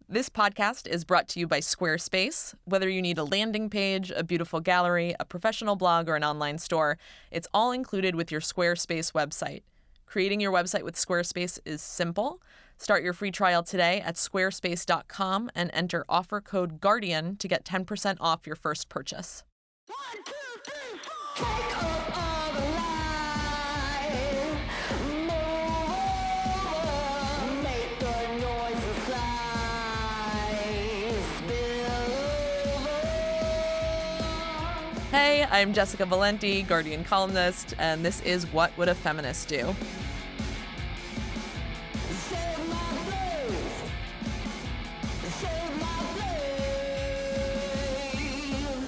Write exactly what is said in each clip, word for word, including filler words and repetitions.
This podcast is brought to you by Squarespace. Whether you need a landing page, a beautiful gallery, a professional blog, or an online store, it's all included with your Squarespace website. Creating your website with Squarespace is simple. Start your free trial today at squarespace dot com and enter offer code GUARDIAN to get ten percent off your first purchase. One, two, three, four. Take up all the light. Move over. Make the noise inside. Spill over. Hey, I'm Jessica Valenti, Guardian columnist, and this is What Would a Feminist Do? Save my blaze. Save my blaze.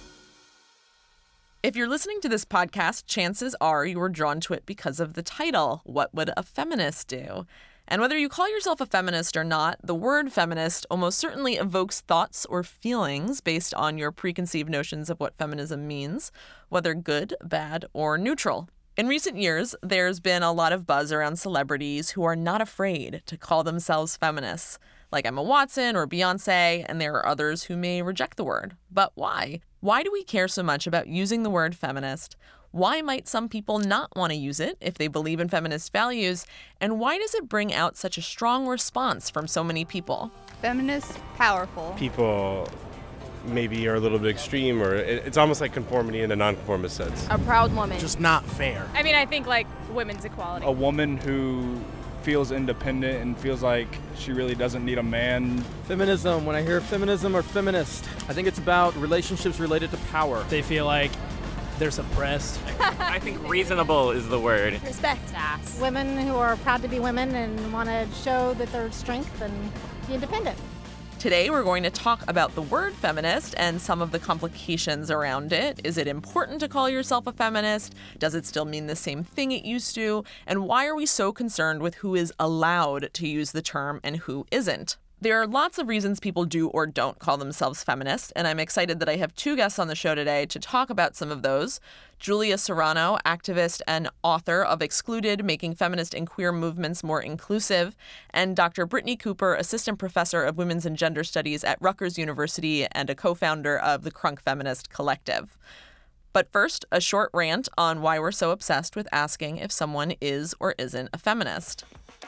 If you're listening to this podcast, chances are you were drawn to it because of the title, What Would a Feminist Do? And whether you call yourself a feminist or not, the word feminist almost certainly evokes thoughts or feelings based on your preconceived notions of what feminism means, whether good, bad, or neutral. In recent years, there's been a lot of buzz around celebrities who are not afraid to call themselves feminists, like Emma Watson or Beyonce, and there are others who may reject the word. But why? Why do we care so much about using the word feminist? Why might some people not want to use it if they believe in feminist values? And why does it bring out such a strong response from so many people? Feminist, powerful. People maybe are a little bit extreme, or it- it's almost like conformity in a nonconformist sense. A proud woman. Just not fair. I mean, I think like women's equality. A woman who feels independent and feels like she really doesn't need a man. Feminism, when I hear feminism or feminist, I think it's about relationships related to power. They feel like they're suppressed. I think reasonable is the word. Respect. Sass. Women who are proud to be women and want to show that they're strength and be independent. Today, we're going to talk about the word feminist and some of the complications around it. Is it important to call yourself a feminist? Does it still mean the same thing it used to? And why are we so concerned with who is allowed to use the term and who isn't? There are lots of reasons people do or don't call themselves feminist, and I'm excited that I have two guests on the show today to talk about some of those. Julia Serrano, activist and author of Excluded, Making Feminist and Queer Movements More Inclusive, and Doctor Brittney Cooper, assistant professor of women's and gender studies at Rutgers University and a co-founder of the Crunk Feminist Collective. But first, a short rant on why we're so obsessed with asking if someone is or isn't a feminist.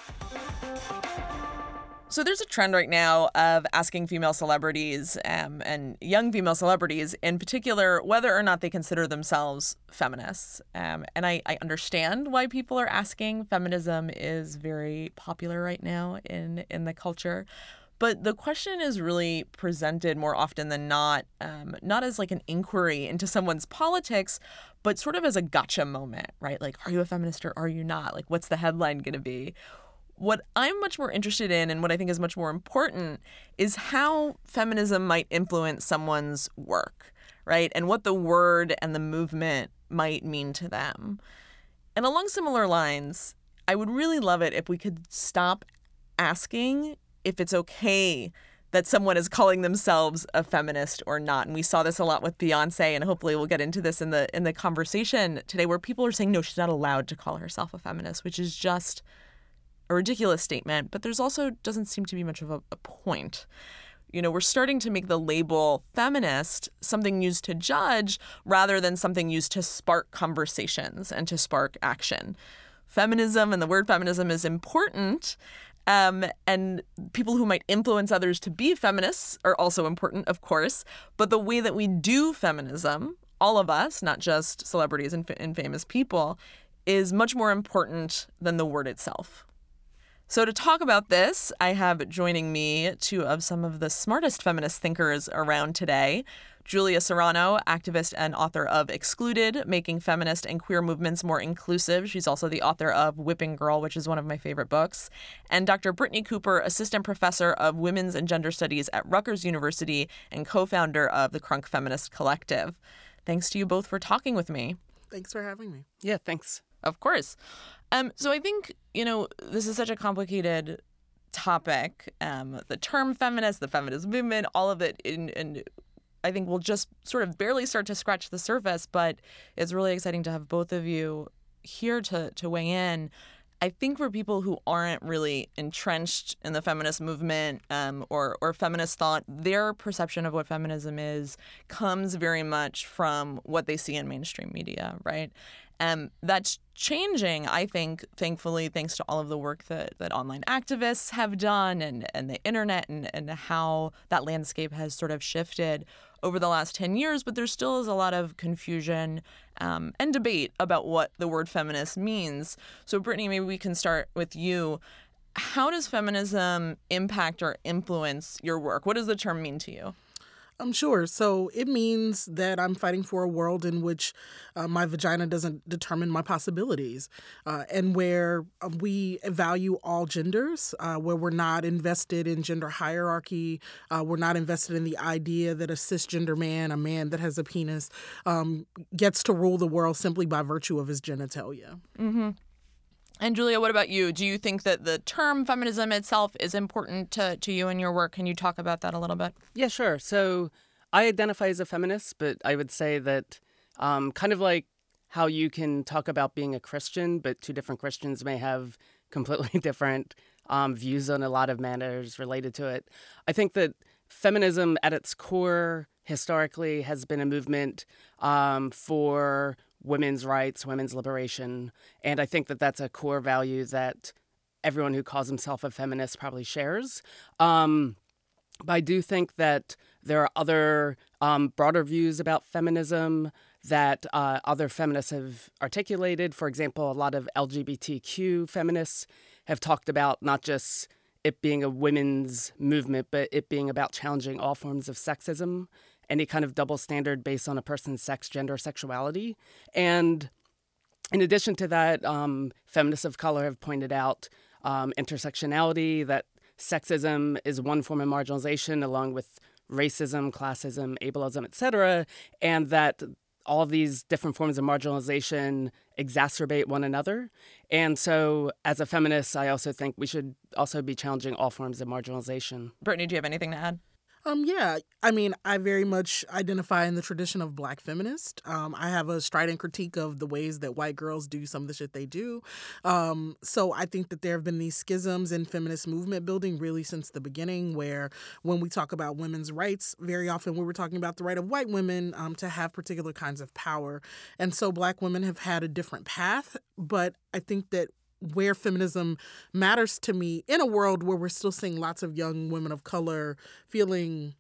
So there's a trend right now of asking female celebrities um, and young female celebrities in particular whether or not they consider themselves feminists. Um, and I, I understand why people are asking. Feminism is very popular right now in, in the culture. But the question is really presented more often than not, um, not as like an inquiry into someone's politics, but sort of as a gotcha moment, right? Like, are you a feminist or are you not? Like, what's the headline going to be? What I'm much more interested in and what I think is much more important is how feminism might influence someone's work, right? And what the word and the movement might mean to them. And along similar lines, I would really love it if we could stop asking if it's okay that someone is calling themselves a feminist or not. And we saw this a lot with Beyonce, and hopefully we'll get into this in the in the conversation today, where people are saying, no, she's not allowed to call herself a feminist, which is just a ridiculous statement, but there's also doesn't seem to be much of a, a point. You know, we're starting to make the label feminist something used to judge rather than something used to spark conversations and to spark action. Feminism and the word feminism is important, um, and people who might influence others to be feminists are also important, of course, but the way that we do feminism, all of us, not just celebrities and, and famous people, is much more important than the word itself. So to talk about this, I have joining me two of some of the smartest feminist thinkers around today. Julia Serrano, activist and author of Excluded, Making Feminist and Queer Movements More Inclusive. She's also the author of Whipping Girl, which is one of my favorite books. And Doctor Brittney Cooper, assistant professor of women's and gender studies at Rutgers University and co-founder of the Crunk Feminist Collective. Thanks to you both for talking with me. Thanks for having me. Yeah, thanks. Of course. Um, so I think, you know, this is such a complicated topic. Um, the term feminist, the feminist movement, all of it, in, in, I think we'll just sort of barely start to scratch the surface, but it's really exciting to have both of you here to, to weigh in. I think for people who aren't really entrenched in the feminist movement um, or or feminist thought, their perception of what feminism is comes very much from what they see in mainstream media, right? And that's changing, I think, thankfully, thanks to all of the work that, that online activists have done and, and the internet and, and how that landscape has sort of shifted over the last ten years. But there still is a lot of confusion um, and debate about what the word feminist means. So, Brittany, maybe we can start with you. How does feminism impact or influence your work? What does the term mean to you? I'm sure. So it means that I'm fighting for a world in which uh, my vagina doesn't determine my possibilities, uh, and where uh, we value all genders, uh, where we're not invested in gender hierarchy. Uh, we're not invested in the idea that a cisgender man, a man that has a penis, um, gets to rule the world simply by virtue of his genitalia. Mm-hmm. And Julia, what about you? Do you think that the term feminism itself is important to, to you and your work? Can you talk about that a little bit? Yeah, sure. So I identify as a feminist, but I would say that um, kind of like how you can talk about being a Christian, but two different Christians may have completely different um, views on a lot of matters related to it. I think that feminism at its core historically has been a movement um, for women's rights, women's liberation. And I think that that's a core value that everyone who calls himself a feminist probably shares. Um, but I do think that there are other um, broader views about feminism that uh, other feminists have articulated. For example, a lot of L G B T Q feminists have talked about not just it being a women's movement, but it being about challenging all forms of sexism, any kind of double standard based on a person's sex, gender, sexuality. And in addition to that, um, feminists of color have pointed out um, intersectionality, that sexism is one form of marginalization along with racism, classism, ableism, et cetera, and that all these different forms of marginalization exacerbate one another. And so as a feminist, I also think we should also be challenging all forms of marginalization. Brittany, do you have anything to add? Um, yeah, I mean, I very much identify in the tradition of Black feminist. Um, I have a strident critique of the ways that white girls do some of the shit they do. Um, so I think that there have been these schisms in feminist movement building really since the beginning, where when we talk about women's rights, very often we were talking about the right of white women um, to have particular kinds of power. And so Black women have had a different path, but I think that where feminism matters to me in a world where we're still seeing lots of young women of color feeling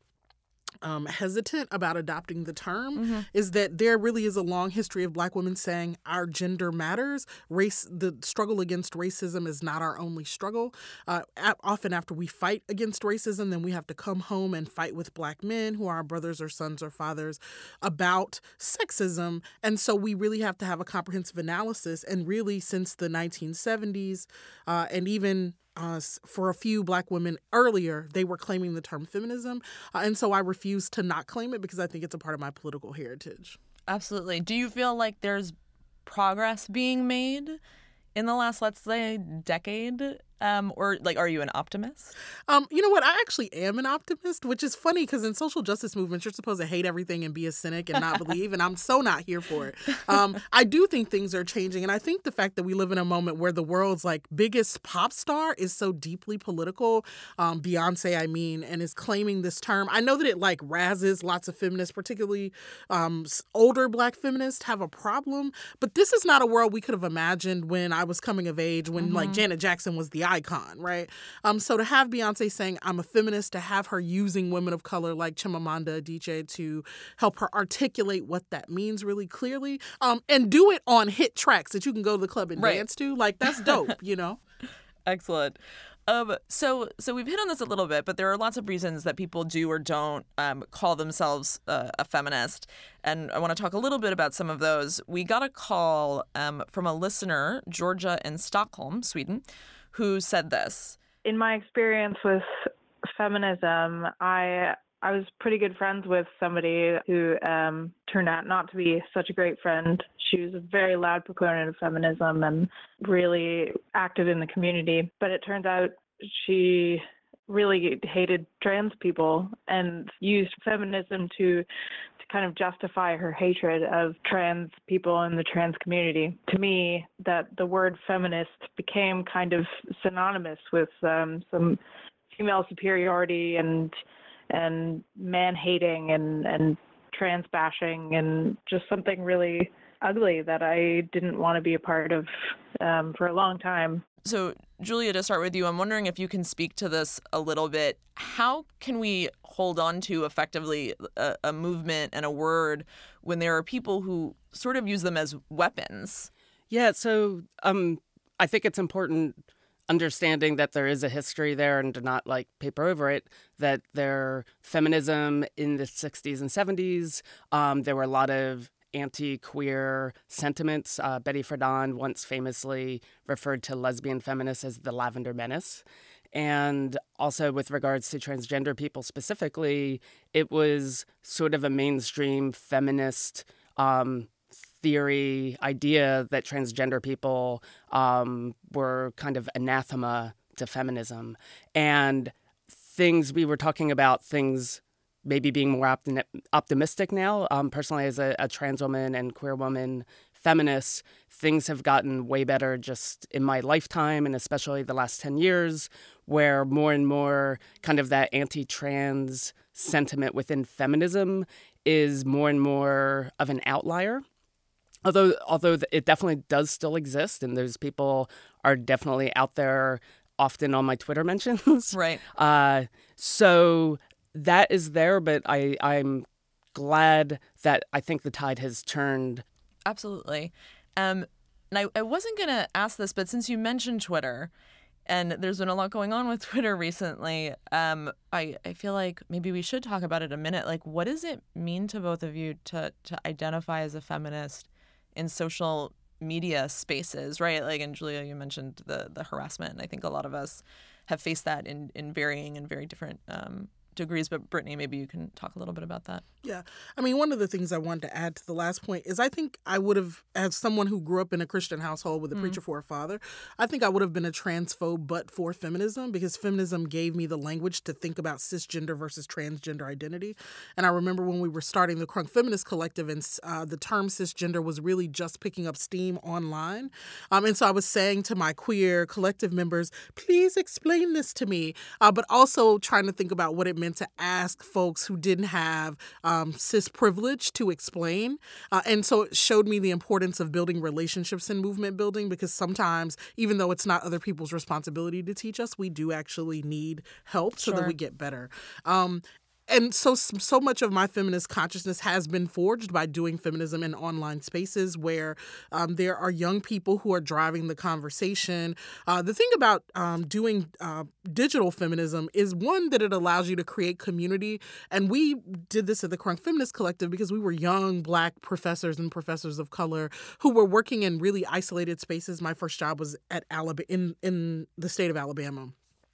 um, hesitant about adopting the term mm-hmm. is that there really is a long history of Black women saying our gender matters. Race, the struggle against racism is not our only struggle. Uh, often after we fight against racism, then we have to come home and fight with Black men who are our brothers or sons or fathers about sexism. And so we really have to have a comprehensive analysis. And really since the nineteen seventies uh, and even Uh, for a few Black women earlier, they were claiming the term feminism. Uh, and so I refuse to not claim it because I think it's a part of my political heritage. Absolutely. Do you feel like there's progress being made in the last, let's say, decade? Um, or, like, are you an optimist? Um, you know what? I actually am an optimist, which is funny because in social justice movements, you're supposed to hate everything and be a cynic and not believe, and I'm so not here for it. Um, I do think things are changing, and I think the fact that we live in a moment where the world's, like, biggest pop star is so deeply political, um, Beyonce, I mean, and is claiming this term. I know that it, like, razzes lots of feminists, particularly um, older Black feminists, have a problem, but this is not a world we could have imagined when I was coming of age, when, mm-hmm. like, Janet Jackson was the icon, right? Um, so to have Beyonce saying, I'm a feminist, to have her using women of color like Chimamanda Adichie to help her articulate what that means really clearly, um, and do it on hit tracks that you can go to the club and right. dance to, like, that's dope, you know? Excellent. Um, so, so we've hit on this a little bit, but there are lots of reasons that people do or don't um, call themselves uh, a feminist, and I want to talk a little bit about some of those. We got a call um, from a listener, Georgia in Stockholm, Sweden, who said this. In my experience with feminism, I I was pretty good friends with somebody who um, turned out not to be such a great friend. She was a very loud proponent of feminism and really active in the community. But it turns out she really hated trans people and used feminism to to kind of justify her hatred of trans people in the trans community. To me, that the word feminist became kind of synonymous with um, some female superiority and and man hating and, and trans bashing and just something really ugly that I didn't want to be a part of um, for a long time. So, Julia, to start with you, I'm wondering if you can speak to this a little bit. How can we hold on to effectively a, a movement and a word when there are people who sort of use them as weapons? Yeah, so um, I think it's important understanding that there is a history there and to not like paper over it, that there feminism in the sixties and seventies, um, there were a lot of anti-queer sentiments. Uh, Betty Friedan once famously referred to lesbian feminists as the Lavender Menace. And also with regards to transgender people specifically, it was sort of a mainstream feminist um, theory idea that transgender people um, were kind of anathema to feminism. And things we were talking about, things maybe being more optim- optimistic now. Um, personally, as a, a trans woman and queer woman feminist, things have gotten way better just in my lifetime, and especially the last ten years, where more and more kind of that anti-trans sentiment within feminism is more and more of an outlier. Although, although it definitely does still exist, and those people are definitely out there often on my Twitter mentions. Right. Uh, so that is there, but I, I'm glad that I think the tide has turned. Absolutely. Um, and I, I wasn't going to ask this, but since you mentioned Twitter, and there's been a lot going on with Twitter recently, um, I, I feel like maybe we should talk about it a minute. Like, what does it mean to both of you to, to identify as a feminist in social media spaces, right? Like, and Julia, you mentioned the the harassment, and I think a lot of us have faced that in, in varying and very different um, degrees. But Brittany, maybe you can talk a little bit about that. Yeah. I mean, one of the things I wanted to add to the last point is I think I would have, as someone who grew up in a Christian household with a Mm-hmm. preacher for a father, I think I would have been a transphobe but for feminism, because feminism gave me the language to think about cisgender versus transgender identity. And I remember when we were starting the Crunk Feminist Collective, and uh, the term cisgender was really just picking up steam online. Um, and so I was saying to my queer collective members, please explain this to me, uh, but also trying to think about what it meant to ask folks who didn't have um, cis privilege to explain. Uh, and so it showed me the importance of building relationships and movement building, because sometimes, even though it's not other people's responsibility to teach us, we do actually need help so that Sure. we get better. Um, And so, so much of my feminist consciousness has been forged by doing feminism in online spaces where um, there are young people who are driving the conversation. Uh, the thing about um, doing uh, digital feminism is, one, that it allows you to create community. And we did this at the Crunk Feminist Collective because we were young Black professors and professors of color who were working in really isolated spaces. My first job was at Alabama, in, in the state of Alabama.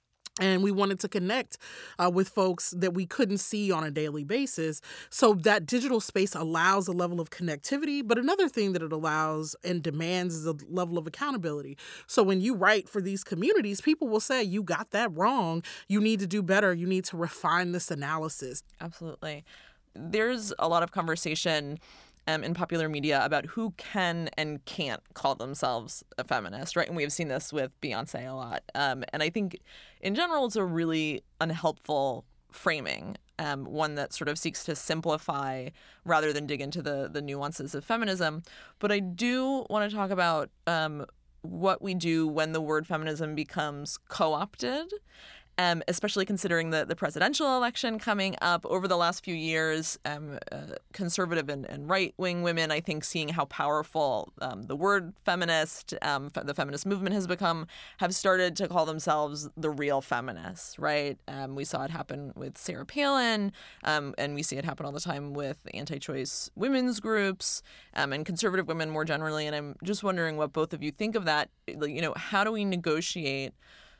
And we wanted to connect uh, with folks that we couldn't see on a daily basis. So that digital space allows a level of connectivity. But another thing that it allows and demands is a level of accountability. So when you write for these communities, people will say, you got that wrong. You need to do better. You need to refine this analysis. Absolutely. There's a lot of conversation Um, in popular media about who can and can't call themselves a feminist, right? And we've seen this with Beyonce a lot. Um, and I think in general, it's a really unhelpful framing, um, one that sort of seeks to simplify rather than dig into the, the nuances of feminism. But I do want to talk about um, what we do when the word feminism becomes co-opted. Um, especially considering the, the presidential election coming up over the last few years, um, uh, conservative and, and right-wing women, I think, seeing how powerful um, the word feminist, um, fe- the feminist movement has become, have started to call themselves the real feminists, right? Um, we saw it happen with Sarah Palin, um, and we see it happen all the time with anti-choice women's groups um, and conservative women more generally. And I'm just wondering what both of you think of that. Like, you know, how do we negotiate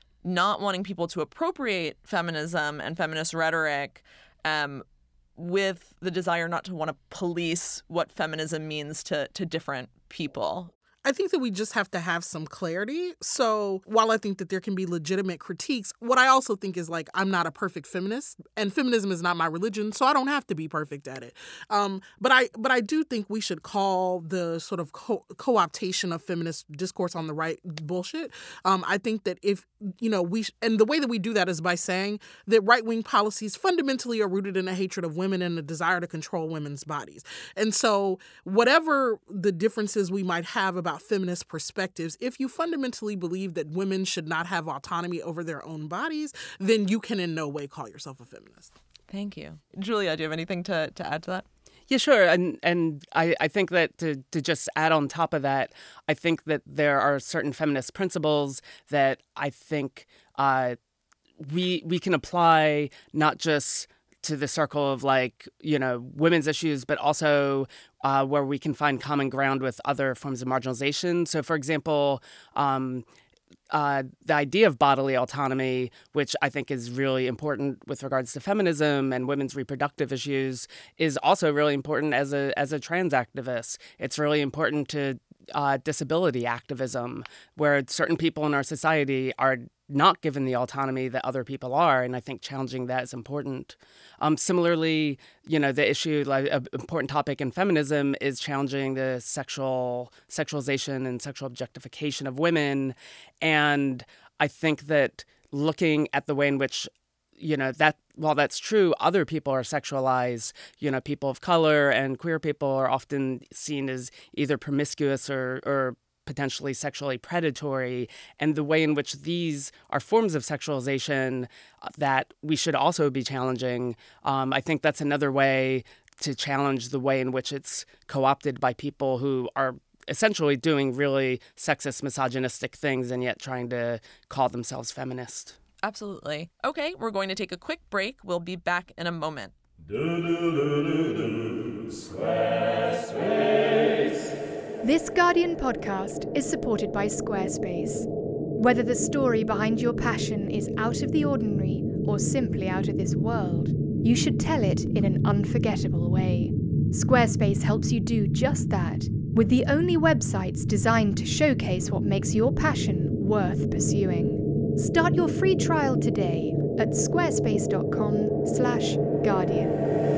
not wanting people to appropriate feminism and feminist rhetoric um, with the desire not to want to police what feminism means to, to different people? I think that we just have to have some clarity. So while I think that there can be legitimate critiques, what I also think is like, I'm not a perfect feminist, and feminism is not my religion, so I don't have to be perfect at it. Um, but I but I do think we should call the sort of co- co-optation of feminist discourse on the right bullshit. Um, I think that if, you know, we, sh- and the way that we do that is by saying that right-wing policies fundamentally are rooted in a hatred of women and a desire to control women's bodies. And so whatever the differences we might have about feminist perspectives, if you fundamentally believe that women should not have autonomy over their own bodies, then you can in no way call yourself a feminist. Thank you. Julia, do you have anything to, to add to that? Yeah, sure. And and I, I think that to, to just add on top of that, I think that there are certain feminist principles that I think uh, we we can apply not just to the circle of, like, you know, women's issues, but also uh, where we can find common ground with other forms of marginalization. So, for example, um, uh, the idea of bodily autonomy, which I think is really important with regards to feminism and women's reproductive issues, is also really important as a as a trans activist. It's really important to uh, disability activism, where certain people in our society are not given the autonomy that other people are, and I think challenging that is important. Um, similarly, you know, the issue, like an important topic in feminism, is challenging the sexual sexualization and sexual objectification of women, and I think that looking at the way in which, you know, that while that's true, other people are sexualized. You know, people of color and queer people are often seen as either promiscuous or or potentially sexually predatory, and the way in which these are forms of sexualization that we should also be challenging. Um, I think that's another way to challenge the way in which it's co-opted by people who are essentially doing really sexist, misogynistic things and yet trying to call themselves feminist. Absolutely. Okay, we're going to take a quick break. We'll be back in a moment. Squarespace. This Guardian podcast is supported by Squarespace. Whether the story behind your passion is out of the ordinary or simply out of this world, you should tell it in an unforgettable way. Squarespace helps you do just that, with the only websites designed to showcase what makes your passion worth pursuing. Start your free trial today at squarespace.com slash guardian.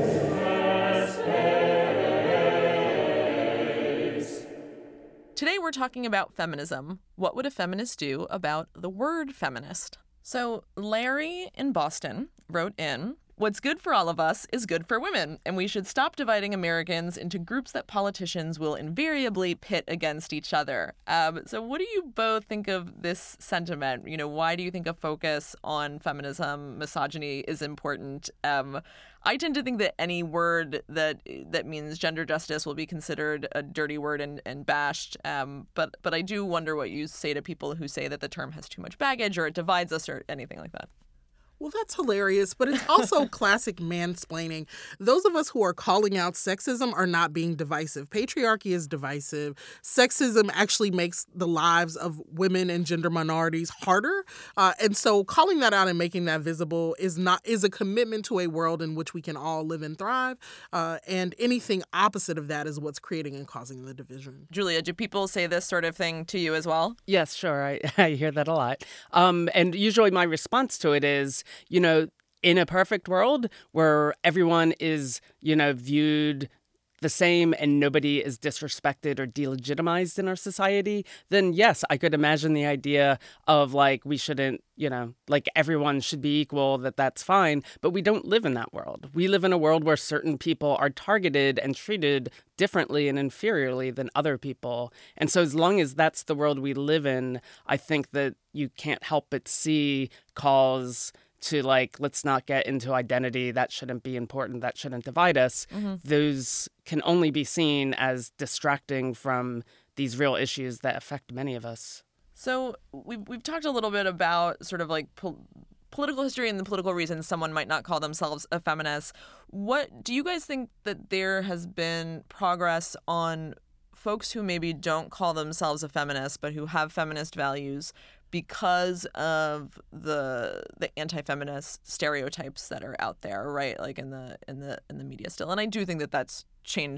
Today we're talking about feminism. What would a feminist do about the word feminist? So Larry in Boston wrote in, "What's good for all of us is good for women, and we should stop dividing Americans into groups that politicians will invariably pit against each other." Um, so what do you both think of this sentiment? You know, why do you think a focus on feminism, misogyny is important? Um, I tend to think that any word that that means gender justice will be considered a dirty word and, and bashed. Um, but but I do wonder what you say to people who say that the term has too much baggage or it divides us or anything like that. Well, that's hilarious, but it's also classic mansplaining. Those of us who are calling out sexism are not being divisive. Patriarchy is divisive. Sexism actually makes the lives of women and gender minorities harder. Uh, and so calling that out and making that visible is not is a commitment to a world in which we can all live and thrive. Uh, and anything opposite of that is what's creating and causing the division. Julia, do people say this sort of thing to you as well? Yes, sure. I, I hear that a lot. Um, and usually my response to it is, you know, in a perfect world where everyone is, you know, viewed the same and nobody is disrespected or delegitimized in our society, then yes, I could imagine the idea of like we shouldn't, you know, like everyone should be equal, that that's fine. But we don't live in that world. We live in a world where certain people are targeted and treated differently and inferiorly than other people. And so as long as that's the world we live in, I think that you can't help but see calls to like, let's not get into identity, that shouldn't be important, that shouldn't divide us. Mm-hmm. Those can only be seen as distracting from these real issues that affect many of us. So we've, we've talked a little bit about sort of like po- political history and the political reasons someone might not call themselves a feminist. What do you guys think that there has been progress on folks who maybe don't call themselves a feminist, but who have feminist values because of the the anti-feminist stereotypes that are out there, right? Like in the in the in the media still. And I do think that that's changed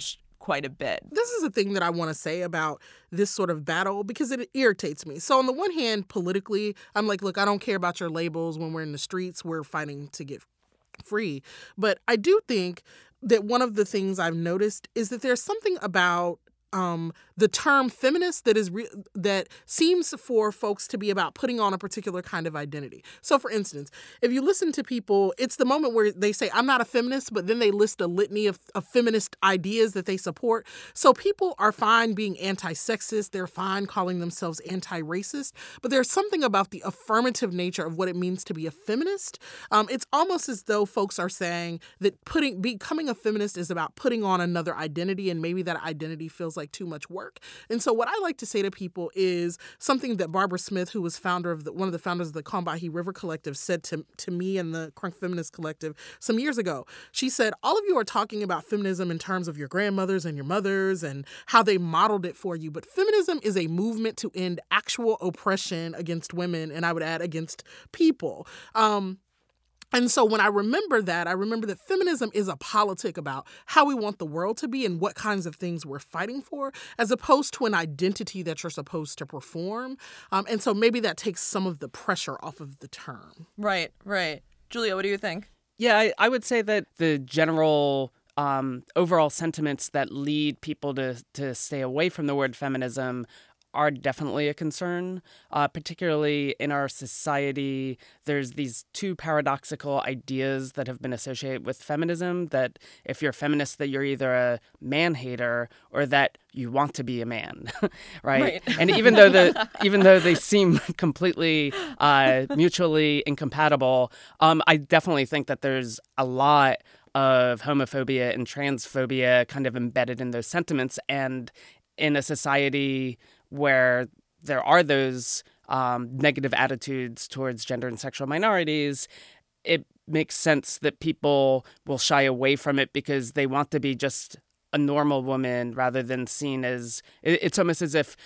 quite a bit. This is a thing that I want to say about this sort of battle because it irritates me. So on the one hand, politically, I'm like, look, I don't care about your labels. When we're in the streets, we're fighting to get free. But I do think that one of the things I've noticed is that there's something about Um, the term feminist that is re- that seems for folks to be about putting on a particular kind of identity. So, for instance, if you listen to people, it's the moment where they say, I'm not a feminist, but then they list a litany of, of feminist ideas that they support. So people are fine being anti-sexist. They're fine calling themselves anti-racist. But there's something about the affirmative nature of what it means to be a feminist. Um, it's almost as though folks are saying that putting becoming a feminist is about putting on another identity, and maybe that identity feels like too much work. And so what I like to say to people is something that Barbara Smith, who was founder of the, one of the founders of the Combahee River Collective, said to, to me and the Crunk Feminist Collective some years ago. She said, all of you are talking about feminism in terms of your grandmothers and your mothers and how they modeled it for you. But feminism is a movement to end actual oppression against women, and I would add against people. Um, And so when I remember that, I remember that feminism is a politic about how we want the world to be and what kinds of things we're fighting for, as opposed to an identity that you're supposed to perform. Um, and so maybe that takes some of the pressure off of the term. Right, right. Julia, what do you think? Yeah, I, I would say that the general um, overall sentiments that lead people to, to stay away from the word feminism are definitely a concern, uh, particularly in our society. There's these two paradoxical ideas that have been associated with feminism, that if you're a feminist, that you're either a man-hater or that you want to be a man, right? Right. And even though the even though they seem completely uh, mutually incompatible, um, I definitely think that there's a lot of homophobia and transphobia kind of embedded in those sentiments. And in a society where there are those um, negative attitudes towards gender and sexual minorities, it makes sense that people will shy away from it because they want to be just a normal woman rather than seen as... It's almost as if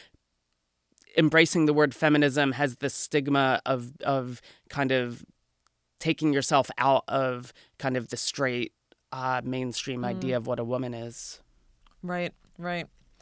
embracing the word feminism has the stigma of of kind of taking yourself out of kind of the straight uh, mainstream Mm. idea of what a woman is. Right, right.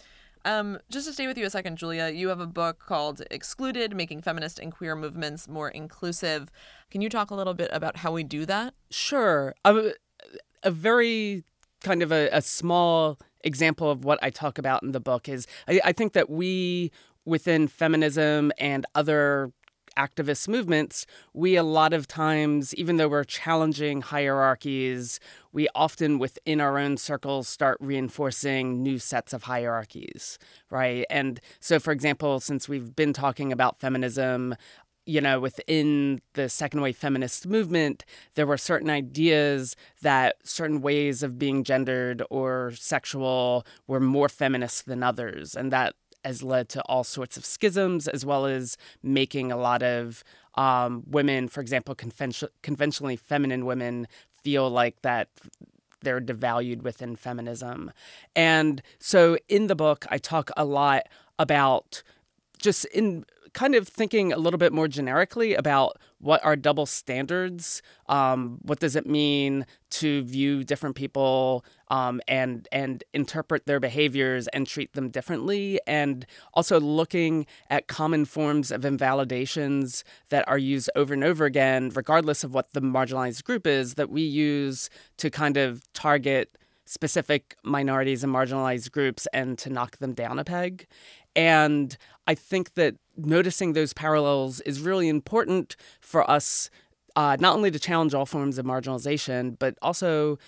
Um, just to stay with you a second, Julia, you have a book called Excluded, Making Feminist and Queer Movements More Inclusive. Can you talk a little bit about how we do that? Sure. A, a very kind of a, a small example of what I talk about in the book is I, I think that we, within feminism and other activist movements, we a lot of times, even though we're challenging hierarchies, we often within our own circles start reinforcing new sets of hierarchies, right? And so, for example, since we've been talking about feminism, you know, within the second wave feminist movement, there were certain ideas that certain ways of being gendered or sexual were more feminist than others, and that has led to all sorts of schisms, as well as making a lot of um, women, for example, convention- conventionally feminine women, feel like that they're devalued within feminism. And so in the book, I talk a lot about just in kind of thinking a little bit more generically about what are double standards, um, what does it mean to view different people um, and and interpret their behaviors and treat them differently, and also looking at common forms of invalidations that are used over and over again, regardless of what the marginalized group is, that we use to kind of target specific minorities and marginalized groups and to knock them down a peg. And I think that noticing those parallels is really important for us, uh, not only to challenge all forms of marginalization, but also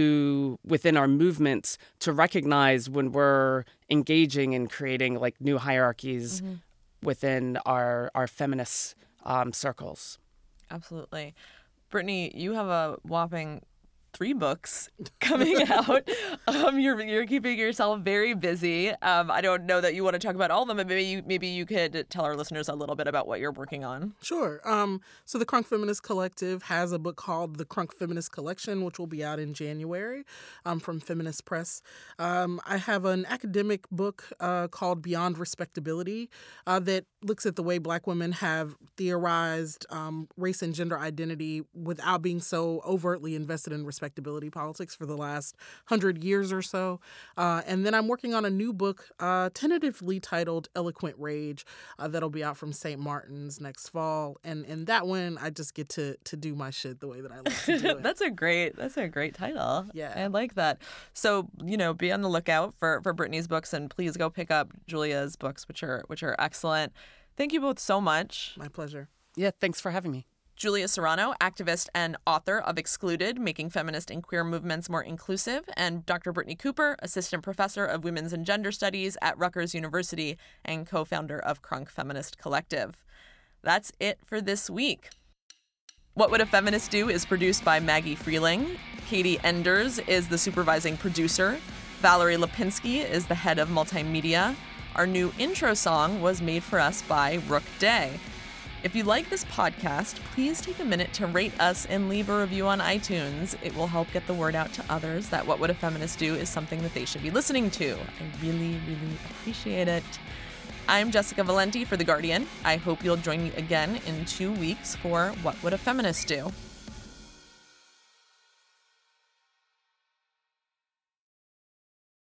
to, within our movements, to recognize when we're engaging in creating like new hierarchies mm-hmm. within our, our feminist um, circles. Absolutely. Brittany, you have a whopping three books coming out. Um, you're you're keeping yourself very busy. Um, I don't know that you want to talk about all of them, but maybe you maybe you could tell our listeners a little bit about what you're working on. Sure. Um, so the Crunk Feminist Collective has a book called The Crunk Feminist Collection, which will be out in January um, from Feminist Press. Um, I have an academic book uh, called Beyond Respectability uh, that looks at the way Black women have theorized um, race and gender identity without being so overtly invested in respectability. respectability politics for the last hundred years or so. Uh, and then I'm working on a new book, uh, tentatively titled Eloquent Rage, uh, that'll be out from Saint Martin's next fall. And and that one, I just get to to do my shit the way that I like to do it. That's a great that's a great title. Yeah. I like that. So, you know, be on the lookout for, for Brittany's books, and please go pick up Julia's books, which are which are excellent. Thank you both so much. My pleasure. Yeah, thanks for having me. Julia Serrano, activist and author of Excluded, Making Feminist and Queer Movements More Inclusive, and Doctor Brittany Cooper, assistant professor of Women's and Gender Studies at Rutgers University and co-founder of Crunk Feminist Collective. That's it for this week. What Would a Feminist Do is produced by Maggie Freeling. Katie Enders is the supervising producer. Valerie Lipinski is the head of multimedia. Our new intro song was made for us by Rook Day. If you like this podcast, please take a minute to rate us and leave a review on iTunes. It will help get the word out to others that What Would a Feminist Do is something that they should be listening to. I really, really appreciate it. I'm Jessica Valenti for The Guardian. I hope you'll join me again in two weeks for What Would a Feminist Do?